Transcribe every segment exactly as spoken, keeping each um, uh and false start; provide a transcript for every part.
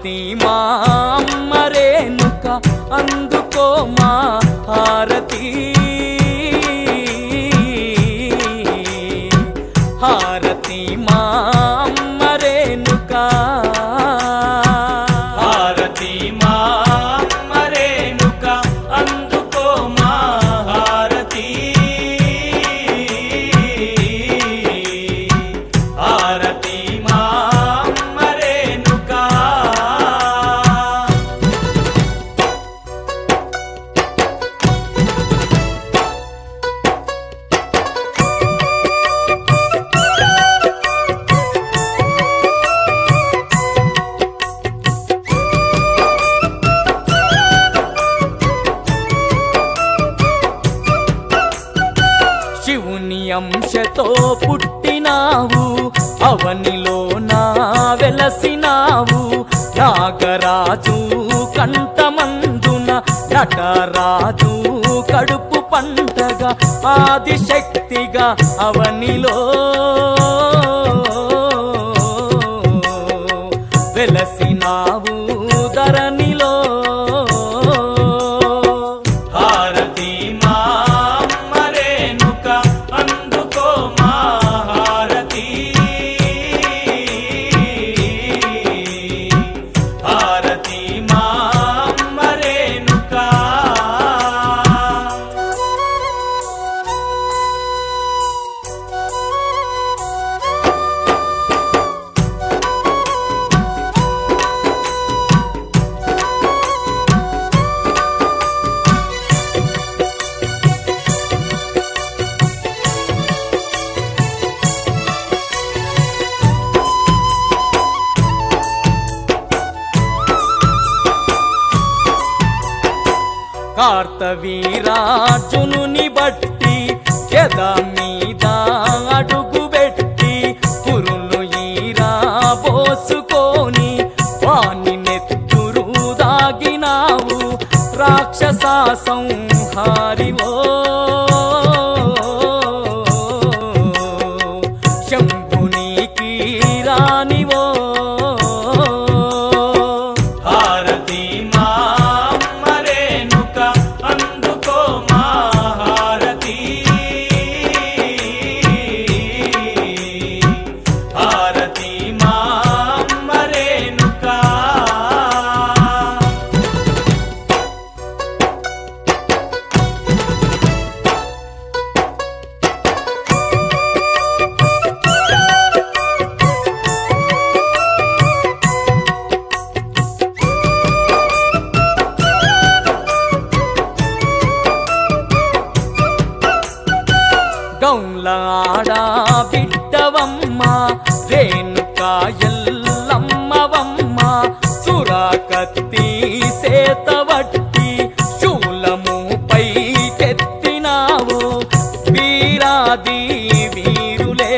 హారతి మా అమ్మ రేణుక అందుకో మా హారతి హారతి మా అమ్మ రేణుక హారతి మా అమ్మ రేణుక అందుకో మా హారతి హారతి మా అమ్మ రేణుక శివుని అంశతో పుట్టినావు అవనిలో నా వెలసినావు నాగరాజు కంఠమందున నటరాజు కడుపు పంటగా ఆదిశక్తిగా అవనిలో వెలసినావు ధరణిలో హారతి మా అమ్మ రేణుక అందుకో మా హారతి హారతి మా అమ్మ రేణుక కార్తవీరార్జునుని బట్టి గద మీద అడుగు పెట్టి కురులు ఈరా పోసుకొని వాని నెత్తురు దాగినావు రాక్షస సంహారివో శంభునికి రానివో హారతి మా అమ్మ రేణుక అందుకో మా హారతి హారతి మా అమ్మ రేణుక గౌలాడా బిడ్డవమ్మ రేణుక ఎల్లమ్మవమ్మ సురాకత్తి సేతవట్టి శూలముపై కెత్తినావు వీరాది వీరులే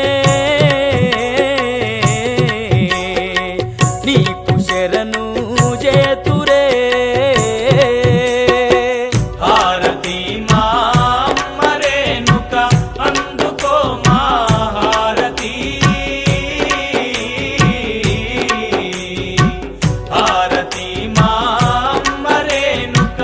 నీకు శరణు చేతురే హారతి మా అమ్మ రేణుక అందుకో మా హారతి హారతి మా అమ్మ రేణుక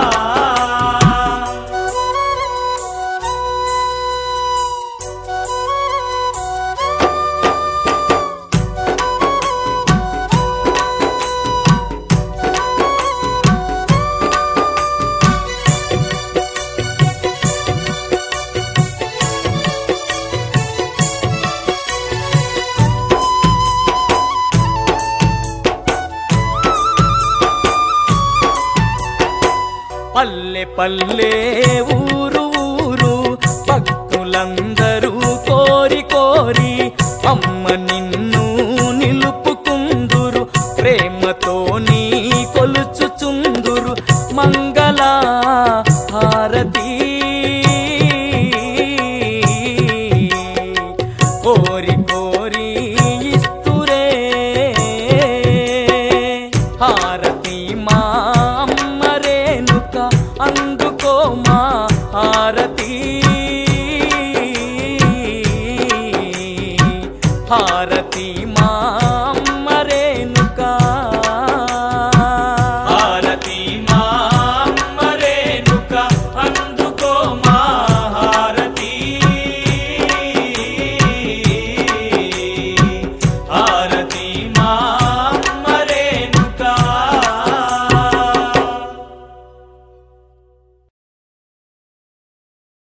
పల్లె పల్లె ఊరు ఊరు భక్తులందరూ కోరి కోరి అమ్మ నిన్ను నిలుపుకుందురు ప్రేమతో నీ కొలుచుచుందురు మంగళ హారతి కోరి కోరి ఇస్తురే హారతి మా అమ్మ రేణుక అందుకో మా హారతి హారతి